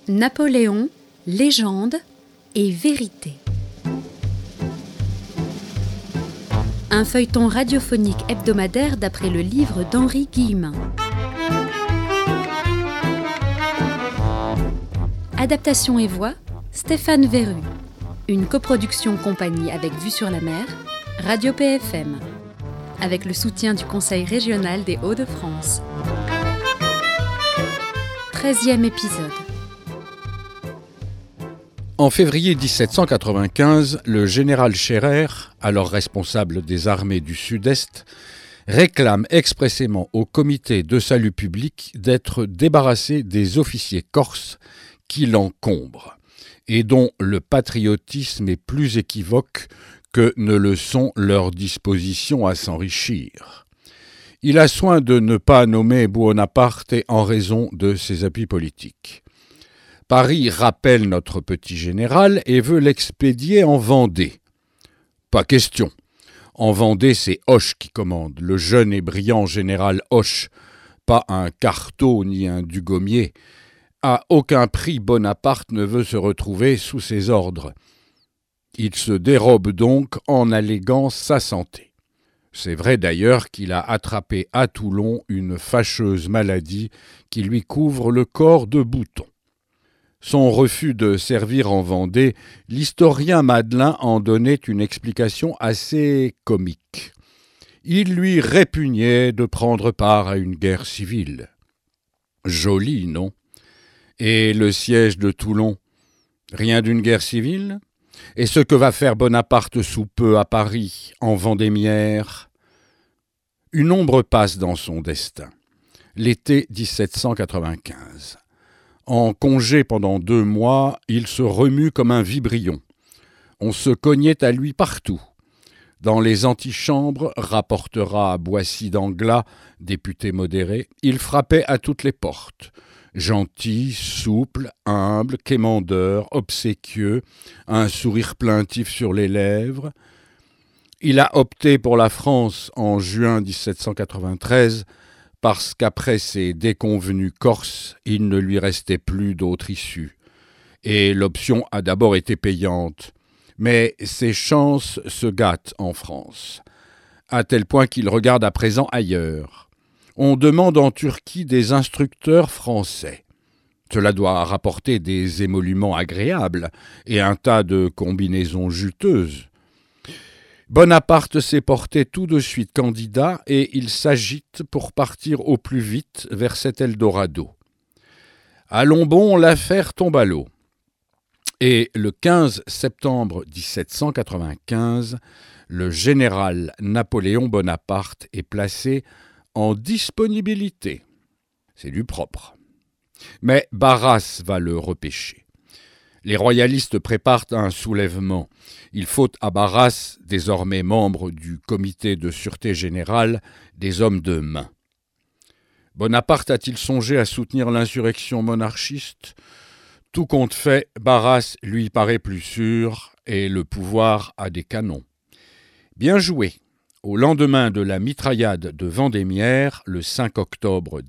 Napoléon, légende et vérité. Un feuilleton radiophonique hebdomadaire d'après le livre d'Henri Guillemin. Adaptation et voix, Stéphane Verru. Une coproduction compagnie avec Vue sur la Mer, Radio PFM. Avec le soutien du Conseil régional des Hauts-de-France. 13e épisode. En février 1795, le général Scherer, alors responsable des armées du Sud-Est, réclame expressément au comité de salut public d'être débarrassé des officiers corses qui l'encombrent et dont le patriotisme est plus équivoque que ne le sont leurs dispositions à s'enrichir. Il a soin de ne pas nommer Buonaparte en raison de ses appuis politiques. Paris rappelle notre petit général et veut l'expédier en Vendée. Pas question. En Vendée, c'est Hoche qui commande, le jeune et brillant général Hoche, pas un Carteau ni un Dugommier. À aucun prix Bonaparte ne veut se retrouver sous ses ordres. Il se dérobe donc en alléguant sa santé. C'est vrai d'ailleurs qu'il a attrapé à Toulon une fâcheuse maladie qui lui couvre le corps de boutons. Son refus de servir en Vendée, l'historien Madelin en donnait une explication assez comique. Il lui répugnait de prendre part à une guerre civile. Joli, non ? Et le siège de Toulon, rien d'une guerre civile ? Et ce que va faire Bonaparte sous peu à Paris, en Vendémiaire ? Une ombre passe dans son destin. L'été 1795. En congé pendant 2 mois, il se remue comme un vibrion. On se cognait à lui partout. Dans les antichambres, rapportera Boissy d'Anglas, député modéré, il frappait à toutes les portes. Gentil, souple, humble, quémandeur, obséquieux, un sourire plaintif sur les lèvres. Il a opté pour la France en juin 1793 parce qu'après ses déconvenus corses, il ne lui restait plus d'autre issue. Et l'option a d'abord été payante. Mais ses chances se gâtent en France, à tel point qu'il regarde à présent ailleurs. On demande en Turquie des instructeurs français. Cela doit rapporter des émoluments agréables et un tas de combinaisons juteuses. Bonaparte s'est porté tout de suite candidat et il s'agite pour partir au plus vite vers cet Eldorado. Allons bon, l'affaire tombe à l'eau. Et le 15 septembre 1795, le général Napoléon Bonaparte est placé en disponibilité. C'est du propre. Mais Barras va le repêcher. Les royalistes préparent un soulèvement. Il faut à Barras, désormais membre du comité de sûreté générale, des hommes de main. Bonaparte a-t-il songé à soutenir l'insurrection monarchiste ? Tout compte fait, Barras lui paraît plus sûr et le pouvoir a des canons. Bien joué. Au lendemain de la mitraillade de Vendémiaire, le 5 octobre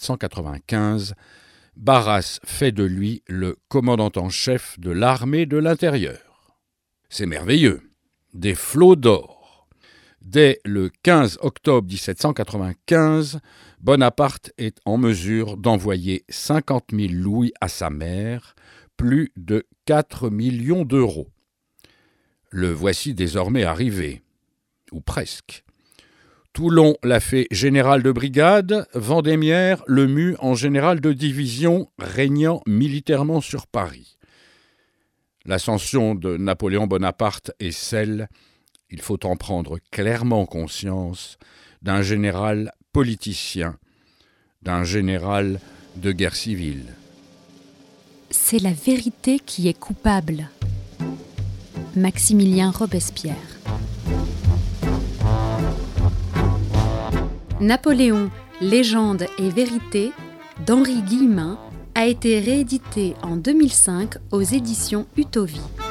1795, Barras fait de lui le commandant en chef de l'armée de l'intérieur. C'est merveilleux. Des flots d'or. Dès le 15 octobre 1795, Bonaparte est en mesure d'envoyer 50 000 louis à sa mère, plus de 4 millions d'euros. Le voici désormais arrivé, ou presque. Toulon l'a fait général de brigade, Vendémiaire le mue en général de division, régnant militairement sur Paris. L'ascension de Napoléon Bonaparte est celle, il faut en prendre clairement conscience, d'un général politicien, d'un général de guerre civile. C'est la vérité qui est coupable. Maximilien Robespierre. Napoléon, légende et vérité d'Henri Guillemin a été réédité en 2005 aux éditions Utovie.